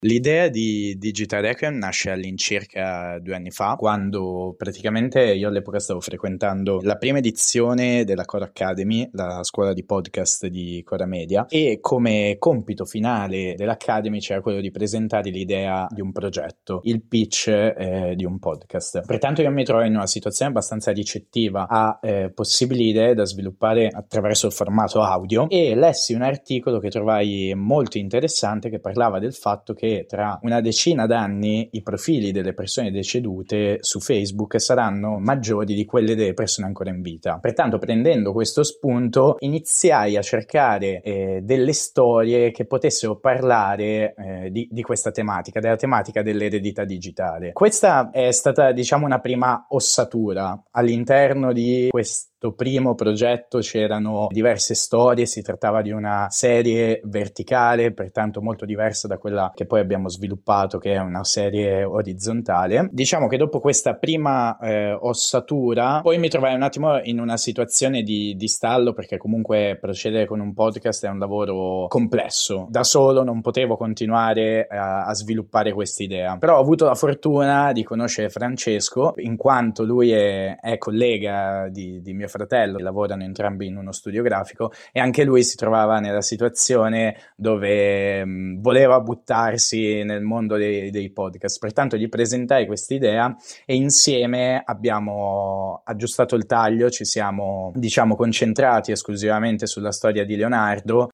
L'idea di Digital Requiem nasce all'incirca 2 anni fa, quando praticamente io all'epoca stavo frequentando la prima edizione della Core Academy, la scuola di podcast di Cora Media, e come compito finale dell'Academy c'era quello di presentare l'idea di un progetto, il pitch di un podcast. Pertanto io mi trovo in una situazione abbastanza ricettiva a possibili idee da sviluppare attraverso il formato audio, e lessi un articolo che trovai molto interessante che parlava del fatto che tra una decina d'anni i profili delle persone decedute su Facebook saranno maggiori di quelli delle persone ancora in vita. Pertanto, prendendo questo spunto, iniziai a cercare delle storie che potessero parlare di questa tematica, della tematica dell'eredità digitale. Questa è stata, diciamo, una prima ossatura. All'interno di questo primo progetto c'erano diverse storie, si trattava di una serie verticale, pertanto molto diversa da quella che poi abbiamo sviluppato, che è una serie orizzontale. Diciamo che dopo questa prima ossatura poi mi trovai un attimo in una situazione di stallo, perché comunque procedere con un podcast è un lavoro complesso. Da solo non potevo continuare a sviluppare quest'idea, però ho avuto la fortuna di conoscere Francesco, in quanto lui è collega di mio fratello, lavorano entrambi in uno studio grafico, e anche lui si trovava nella situazione dove voleva buttarsi nel mondo dei podcast. Pertanto gli presentai questa idea e insieme abbiamo aggiustato il taglio, ci siamo, diciamo, concentrati esclusivamente sulla storia di Leonardo